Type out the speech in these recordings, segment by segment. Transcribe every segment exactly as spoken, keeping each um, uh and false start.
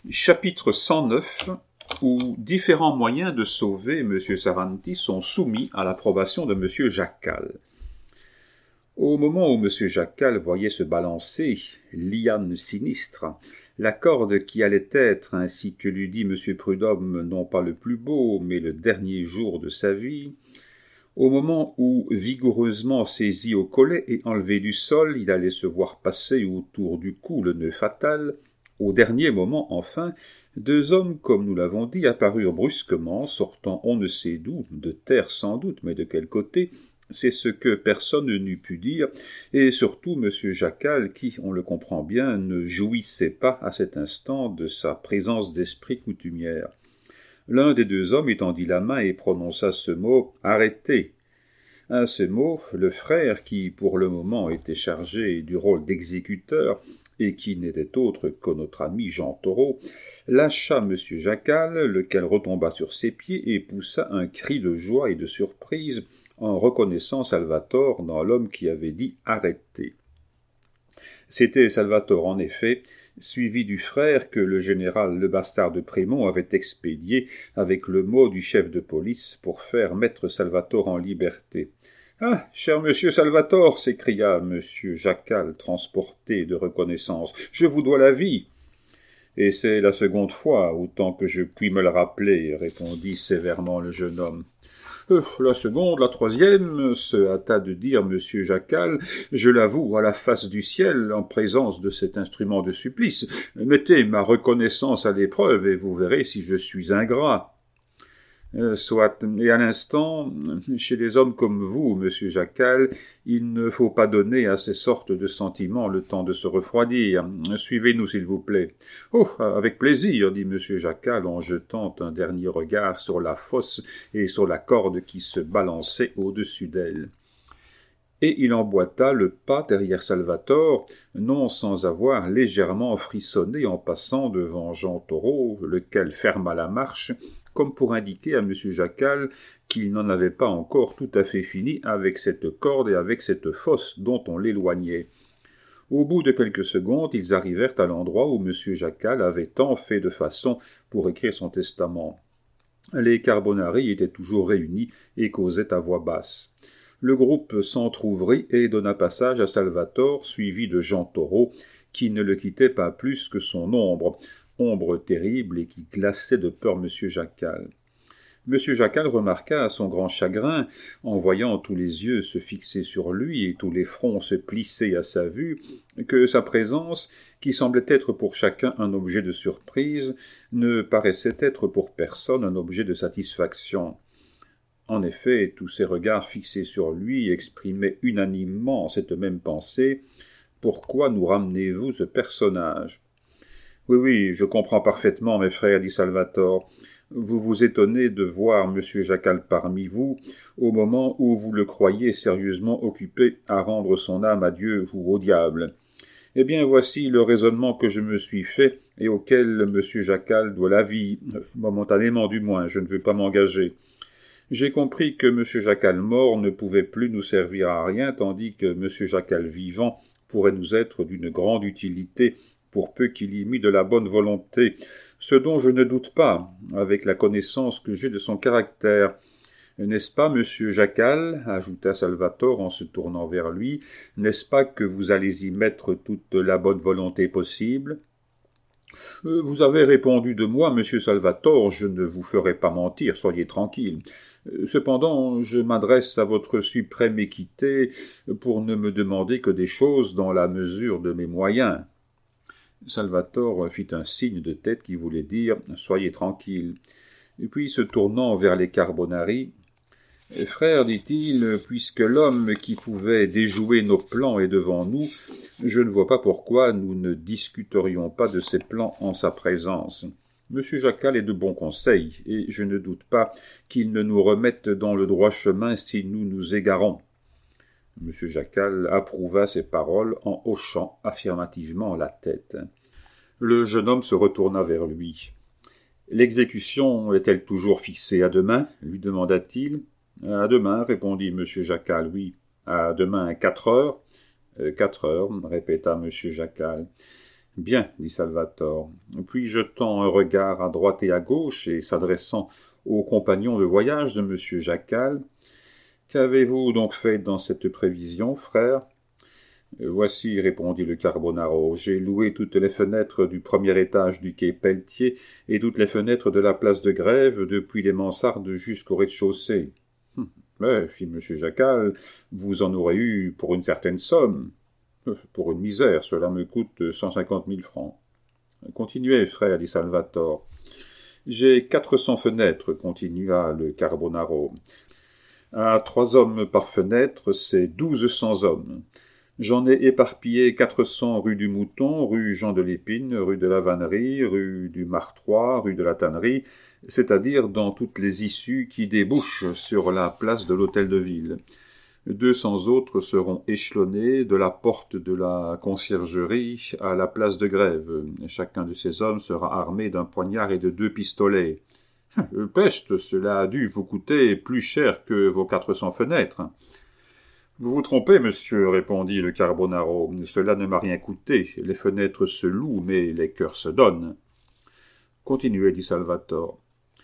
Chapitre cent neuf, où différents moyens de sauver M. Saranti sont soumis à l'approbation de M. Jacal. Au moment où M. Jacal voyait se balancer, liane sinistre, la corde qui allait être, ainsi que l'eût dit M. Prudhomme, non pas le plus beau, mais le dernier jour de sa vie, au moment où, vigoureusement saisi au collet et enlevé du sol, il allait se voir passer autour du cou le nœud fatal, au dernier moment, enfin, deux hommes, comme nous l'avons dit, apparurent brusquement, sortant on ne sait d'où, de terre sans doute, mais de quel côté, c'est ce que personne n'eût pu dire, et surtout M. Jacal, qui, on le comprend bien, ne jouissait pas à cet instant de sa présence d'esprit coutumière. L'un des deux hommes étendit la main et prononça ce mot « Arrêtez ». À ce mot, le frère, qui pour le moment était chargé du rôle d'exécuteur, et qui n'était autre que notre ami Jean Thoreau, lâcha M. Jacal, lequel retomba sur ses pieds et poussa un cri de joie et de surprise en reconnaissant Salvator dans l'homme qui avait dit « Arrêtez ». C'était Salvator, en effet, suivi du frère que le général Lebastard de Prémont avait expédié avec le mot du chef de police pour faire mettre Salvator en liberté. « Ah, cher monsieur Salvator !» s'écria monsieur Jacal, transporté de reconnaissance, « je vous dois la vie !»« Et c'est la seconde fois, autant que je puis me le rappeler, » répondit sévèrement le jeune homme. Euh, « La seconde, la troisième, » se hâta de dire monsieur Jacal, « je l'avoue à la face du ciel, en présence de cet instrument de supplice. Mettez ma reconnaissance à l'épreuve, et vous verrez si je suis ingrat. » Euh, soit, et à l'instant, chez les hommes comme vous, monsieur Jacal, il ne faut pas donner à ces sortes de sentiments le temps de se refroidir. Suivez-nous, s'il vous plaît. « Oh, avec plaisir, » dit monsieur Jacal en jetant un dernier regard sur la fosse et sur la corde qui se balançait au-dessus d'elle. Et il emboîta le pas derrière Salvator, non sans avoir légèrement frissonné en passant devant Jean Thoreau, lequel ferma la marche, comme pour indiquer à M. Jacal qu'il n'en avait pas encore tout à fait fini avec cette corde et avec cette fosse dont on l'éloignait. Au bout de quelques secondes, ils arrivèrent à l'endroit où M. Jacal avait tant fait de façon pour écrire son testament. Les Carbonari étaient toujours réunis et causaient à voix basse. Le groupe s'entr'ouvrit et donna passage à Salvator, suivi de Jean Thoreau, qui ne le quittait pas plus que son ombre, ombre terrible et qui glaçait de peur M. Jacal. M. Jacal remarqua à son grand chagrin, en voyant tous les yeux se fixer sur lui et tous les fronts se plisser à sa vue, que sa présence, qui semblait être pour chacun un objet de surprise, ne paraissait être pour personne un objet de satisfaction. En effet, tous ces regards fixés sur lui exprimaient unanimement cette même pensée. « Pourquoi nous ramenez-vous ce personnage ?» « Oui, oui, je comprends parfaitement, mes frères, dit Salvator. Vous vous étonnez de voir M. Jacal parmi vous, au moment où vous le croyez sérieusement occupé à rendre son âme à Dieu ou au diable. Eh bien, voici le raisonnement que je me suis fait et auquel M. Jacal doit la vie, momentanément du moins, je ne veux pas m'engager. J'ai compris que M. Jacal mort ne pouvait plus nous servir à rien, tandis que M. Jacal vivant pourrait nous être d'une grande utilité, pour peu qu'il y mît de la bonne volonté, ce dont je ne doute pas, avec la connaissance que j'ai de son caractère. N'est-ce pas, monsieur Jacal, ajouta Salvator en se tournant vers lui, n'est-ce pas que vous allez y mettre toute la bonne volonté possible ? Vous avez répondu de moi, monsieur Salvator, je ne vous ferai pas mentir, soyez tranquille. Cependant, je m'adresse à votre suprême équité pour ne me demander que des choses dans la mesure de mes moyens. Salvator fit un signe de tête qui voulait dire « Soyez tranquille ». Et puis, se tournant vers les Carbonari, « Frère, dit-il, puisque l'homme qui pouvait déjouer nos plans est devant nous, je ne vois pas pourquoi nous ne discuterions pas de ces plans en sa présence. Monsieur Jacal est de bons conseils, et je ne doute pas qu'il ne nous remette dans le droit chemin si nous nous égarons. » Monsieur Jacal approuva ces paroles en hochant affirmativement la tête. Le jeune homme se retourna vers lui. « L'exécution est-elle toujours fixée à demain ?» lui demanda-t-il. « À demain, » répondit monsieur Jacal. « Oui, à demain, quatre heures. Euh, »« Quatre heures, » répéta monsieur Jacal. Bien, dit Salvator, puis jetant un regard à droite et à gauche et s'adressant au compagnon de voyage de M. Jacal, « Qu'avez-vous donc fait dans cette prévision, frère ?» « Voici, répondit le Carbonaro, j'ai loué toutes les fenêtres du premier étage du quai Pelletier et toutes les fenêtres de la place de Grève, depuis les mansardes jusqu'au rez-de-chaussée. Hum, « Mais, fit M. Jacal, vous en aurez eu pour une certaine somme. »« Pour une misère, cela me coûte cent cinquante mille francs. »« Continuez, frère, dit Salvator. »« J'ai quatre cents fenêtres, continua le Carbonaro. À trois hommes par fenêtre, c'est douze cents hommes. J'en ai éparpillé quatre cents rue du Mouton, rue Jean de l'Épine, rue de la Vannerie, rue du Martroi, rue de la Tannerie, c'est-à-dire dans toutes les issues qui débouchent sur la place de l'Hôtel de Ville. Deux cents autres seront échelonnés de la porte de la conciergerie à la place de Grève. Chacun de ces hommes sera armé d'un poignard et de deux pistolets. « Peste, cela a dû vous coûter plus cher que vos quatre cents fenêtres. »« Vous vous trompez, monsieur, répondit le Carbonaro. Cela ne m'a rien coûté. Les fenêtres se louent, mais les cœurs se donnent. » Continuez, dit Salvator.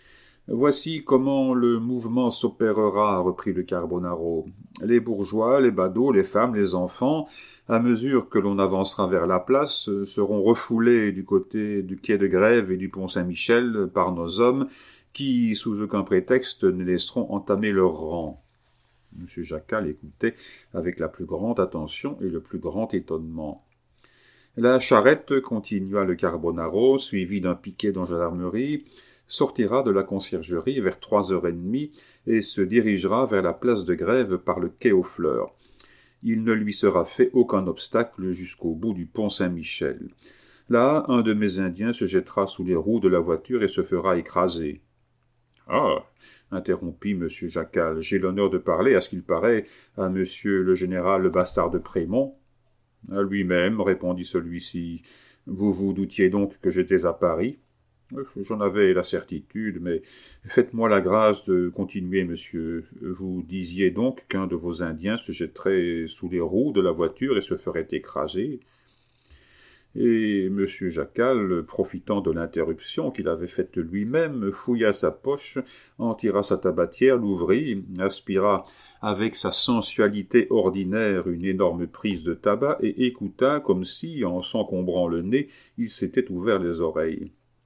Voici comment le mouvement s'opérera, reprit le Carbonaro. Les bourgeois, les badauds, les femmes, les enfants, à mesure que l'on avancera vers la place, seront refoulés du côté du quai de Grève et du pont Saint-Michel par nos hommes, qui, sous aucun prétexte, ne laisseront entamer leur rang. M. Jacal écoutait avec la plus grande attention et le plus grand étonnement. La charrette, continua le Carbonaro, suivie d'un piquet de gendarmerie, sortira de la conciergerie vers trois heures et demie et se dirigera vers la place de Grève par le quai aux Fleurs. Il ne lui sera fait aucun obstacle jusqu'au bout du pont Saint-Michel. Là, un de mes Indiens se jettera sous les roues de la voiture et se fera écraser. « Ah !» interrompit M. Jacal, « j'ai l'honneur de parler, à ce qu'il paraît, à monsieur le général Bastard de Prémont. »« À lui-même, répondit celui-ci. Vous vous doutiez donc que j'étais à Paris ? » ?»« J'en avais la certitude, mais faites-moi la grâce de continuer, monsieur. Vous disiez donc qu'un de vos Indiens se jetterait sous les roues de la voiture et se ferait écraser. » Et M. Jacal, profitant de l'interruption qu'il avait faite lui-même, fouilla sa poche, en tira sa tabatière, l'ouvrit, aspira avec sa sensualité ordinaire une énorme prise de tabac et écouta comme si, en s'encombrant le nez, il s'était ouvert les oreilles.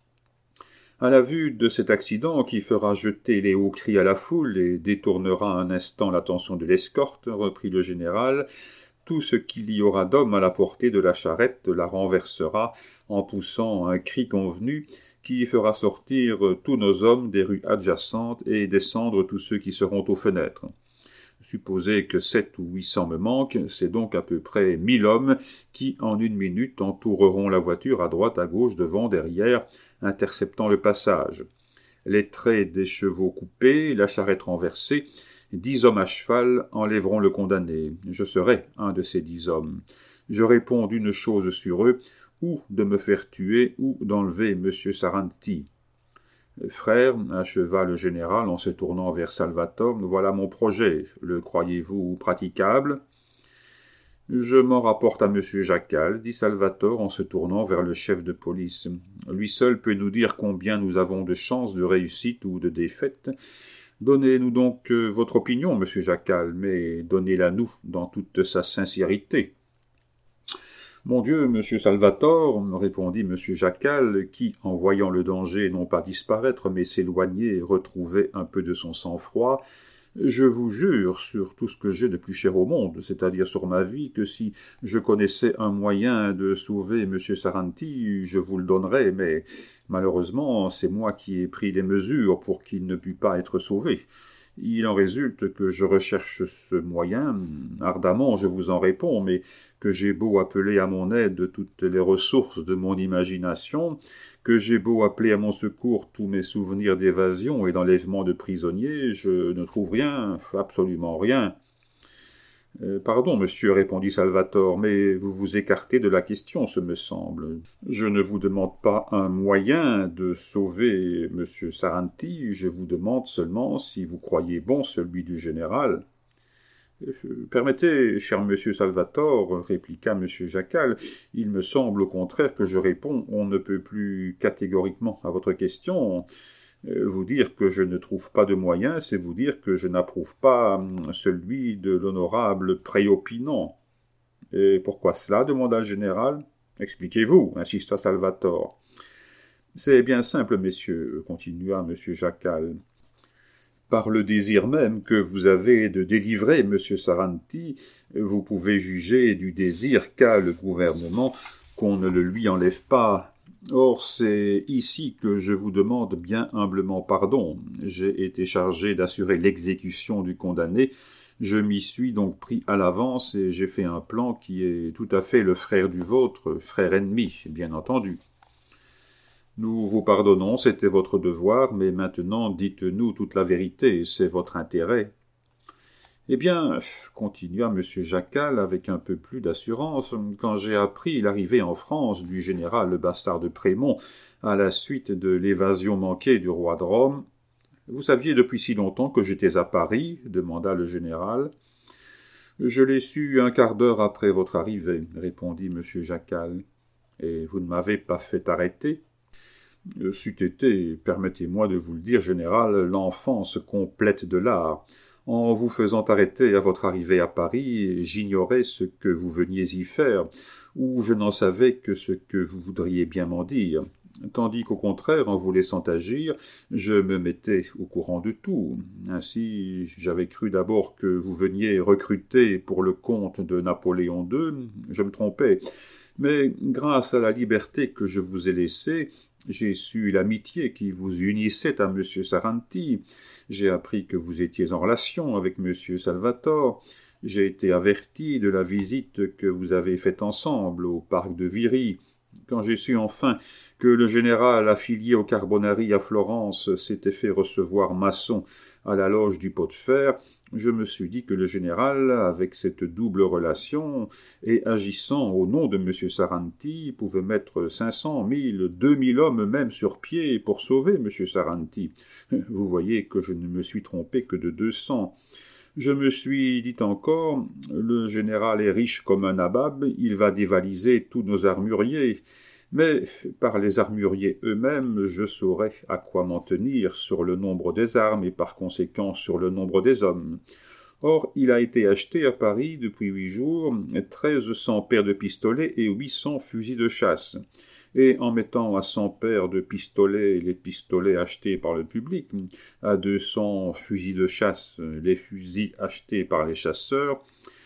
À la vue de cet accident qui fera jeter les hauts cris à la foule et détournera un instant l'attention de l'escorte, reprit le général, tout ce qu'il y aura d'hommes à la portée de la charrette la renversera en poussant un cri convenu qui fera sortir tous nos hommes des rues adjacentes et descendre tous ceux qui seront aux fenêtres. Supposez que sept ou huit cents me manquent, c'est donc à peu près mille hommes qui, en une minute, entoureront la voiture à droite, à gauche, devant, derrière, interceptant le passage. Les traits des chevaux coupés, la charrette renversée, dix hommes à cheval enlèveront le condamné. Je serai un de ces dix hommes. Je réponds d'une chose sur eux, ou de me faire tuer, ou d'enlever M. Saranti. Frère, acheva le général en se tournant vers Salvator, voilà mon projet. Le croyez-vous praticable ? Je m'en rapporte à M. Jacal, dit Salvator en se tournant vers le chef de police. Lui seul peut nous dire combien nous avons de chances de réussite ou de défaite. Donnez-nous donc euh, votre opinion, monsieur Jacal, mais donnez-la nous dans toute sa sincérité. Mon Dieu, monsieur Salvator, répondit monsieur Jacal, qui, en voyant le danger non pas disparaître, mais s'éloigner, retrouvait un peu de son sang-froid, je vous jure sur tout ce que j'ai de plus cher au monde, c'est-à-dire sur ma vie, que si je connaissais un moyen de sauver M. Saranti, je vous le donnerais, mais malheureusement, c'est moi qui ai pris les mesures pour qu'il ne pût pas être sauvé. Il en résulte que je recherche ce moyen, ardemment je vous en réponds, mais que j'ai beau appeler à mon aide toutes les ressources de mon imagination, que j'ai beau appeler à mon secours tous mes souvenirs d'évasion et d'enlèvement de prisonniers, je ne trouve rien, absolument rien. Euh, « Pardon, monsieur, répondit Salvator, mais vous vous écartez de la question, ce me semble. Je ne vous demande pas un moyen de sauver M. Saranti, je vous demande seulement si vous croyez bon celui du général. » « Permettez, cher monsieur Salvator, répliqua monsieur Jacal, il me semble au contraire que je réponds on ne peut plus catégoriquement à votre question. Vous dire que je ne trouve pas de moyens, c'est vous dire que je n'approuve pas celui de l'honorable préopinant. »« Et pourquoi cela ?» demanda le général. « Expliquez-vous, » insista Salvator. « C'est bien simple, messieurs, » continua monsieur Jacal. Par le désir même que vous avez de délivrer monsieur Saranti, vous pouvez juger du désir qu'a le gouvernement qu'on ne le lui enlève pas. Or, c'est ici que je vous demande bien humblement pardon. J'ai été chargé d'assurer l'exécution du condamné. Je m'y suis donc pris à l'avance et j'ai fait un plan qui est tout à fait le frère du vôtre, frère ennemi, bien entendu. Nous vous pardonnons, c'était votre devoir, mais maintenant dites-nous toute la vérité, c'est votre intérêt. Eh bien, continua M. Jacal avec un peu plus d'assurance, quand j'ai appris l'arrivée en France du général le bastard de Prémont à la suite de l'évasion manquée du roi de Rome. Vous saviez depuis si longtemps que j'étais à Paris, demanda le général. Je l'ai su un quart d'heure après votre arrivée, répondit M. Jacal. Et vous ne m'avez pas fait arrêter? C'eût été, permettez-moi de vous le dire, général, l'enfance complète de l'art. En vous faisant arrêter à votre arrivée à Paris, j'ignorais ce que vous veniez y faire, ou je n'en savais que ce que vous voudriez bien m'en dire. Tandis qu'au contraire, en vous laissant agir, je me mettais au courant de tout. Ainsi, j'avais cru d'abord que vous veniez recruter pour le compte de Napoléon deux, je me trompais. Mais grâce à la liberté que je vous ai laissée, j'ai su l'amitié qui vous unissait à M. Saranti, j'ai appris que vous étiez en relation avec M. Salvator, j'ai été averti de la visite que vous avez faite ensemble au parc de Viry. Quand j'ai su enfin que le général affilié au Carbonari à Florence s'était fait recevoir maçon à la loge du Pot de Fer, je me suis dit que le général, avec cette double relation, et agissant au nom de M. Saranti, pouvait mettre cinq cents, mille, deux mille hommes même sur pied pour sauver M. Saranti. Vous voyez que je ne me suis trompé que de deux cents. Je me suis dit encore, le général est riche comme un nabab, il va dévaliser tous nos armuriers. Mais par les armuriers eux-mêmes, je saurais à quoi m'en tenir sur le nombre des armes et par conséquent sur le nombre des hommes. Or, il a été acheté à Paris depuis huit jours treize cents paires de pistolets et huit cents fusils de chasse. Et en mettant à cent paires de pistolets les pistolets achetés par le public, à deux cents fusils de chasse les fusils achetés par les chasseurs,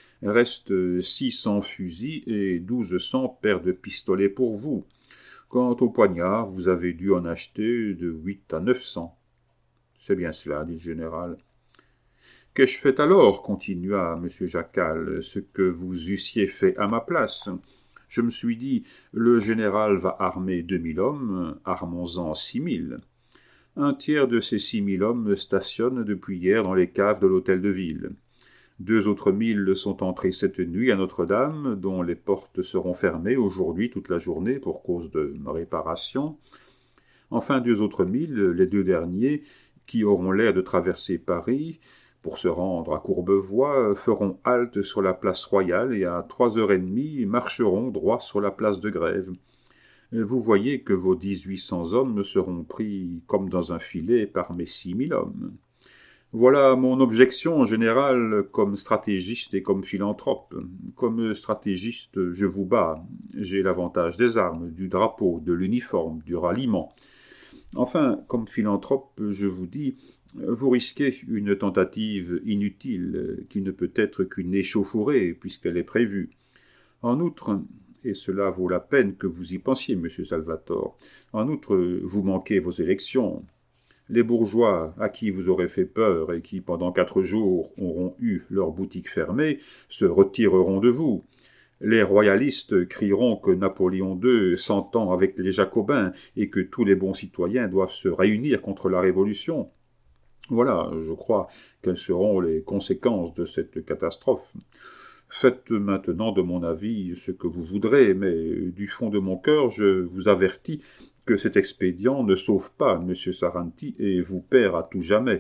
reste six cents fusils et douze cents paires de pistolets pour vous. Quant au poignard, vous avez dû en acheter de huit à neuf cents. C'est bien cela, dit le général. Qu'ai-je fait alors, continua M. Jacal, ce que vous eussiez fait à ma place? Je me suis dit, le général va armer deux mille hommes, armons-en six mille. Un tiers de ces six mille hommes stationnent depuis hier dans les caves de l'hôtel de ville. Deux autres mille sont entrés cette nuit à Notre-Dame, dont les portes seront fermées aujourd'hui toute la journée pour cause de réparation. Enfin, deux autres mille, les deux derniers, qui auront l'air de traverser Paris, pour se rendre à Courbevoie, feront halte sur la place Royale et à trois heures et demie marcheront droit sur la place de Grève. Vous voyez que vos dix-huit cents hommes seront pris comme dans un filet par mes six mille hommes. Voilà mon objection en général comme stratégiste et comme philanthrope. Comme stratégiste, je vous bats. J'ai l'avantage des armes, du drapeau, de l'uniforme, du ralliement. Enfin, comme philanthrope, je vous dis, vous risquez une tentative inutile, qui ne peut être qu'une échauffourée, puisqu'elle est prévue. En outre, et cela vaut la peine que vous y pensiez, monsieur Salvator, en outre, vous manquez vos élections. Les bourgeois à qui vous aurez fait peur et qui, pendant quatre jours, auront eu leur boutique fermée, se retireront de vous. Les royalistes crieront que Napoléon deux s'entend avec les Jacobins et que tous les bons citoyens doivent se réunir contre la Révolution. Voilà, je crois, quelles seront les conséquences de cette catastrophe. Faites maintenant de mon avis ce que vous voudrez, mais du fond de mon cœur, je vous avertis que cet expédient ne sauve pas M. Saranti et vous perd à tout jamais.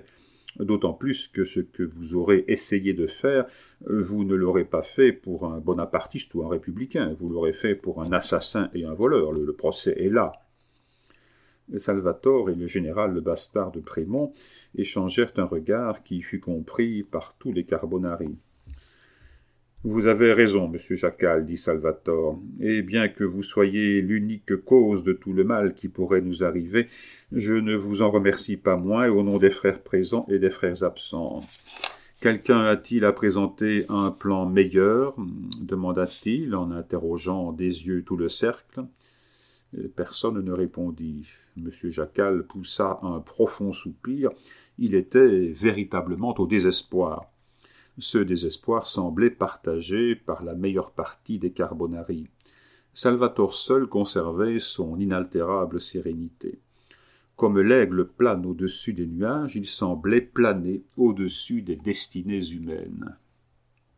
d'autant plus que ce que vous aurez essayé de faire, vous ne l'aurez pas fait pour un bonapartiste ou un républicain, vous l'aurez fait pour un assassin et un voleur, le, le procès est là. » Salvator et le général le bastard de Prémont échangèrent un regard qui fut compris par tous les Carbonari. « Vous avez raison, monsieur Jacal, dit Salvator, et bien que vous soyez l'unique cause de tout le mal qui pourrait nous arriver, je ne vous en remercie pas moins au nom des frères présents et des frères absents. Quelqu'un a-t-il à présenter un plan meilleur ? Demanda-t-il en interrogeant des yeux tout le cercle. Personne ne répondit. Monsieur Jacal poussa un profond soupir. Il était véritablement au désespoir. Ce désespoir semblait partagé par la meilleure partie des Carbonari. Salvator seul conservait son inaltérable sérénité. Comme l'aigle plane au-dessus des nuages, il semblait planer au-dessus des destinées humaines.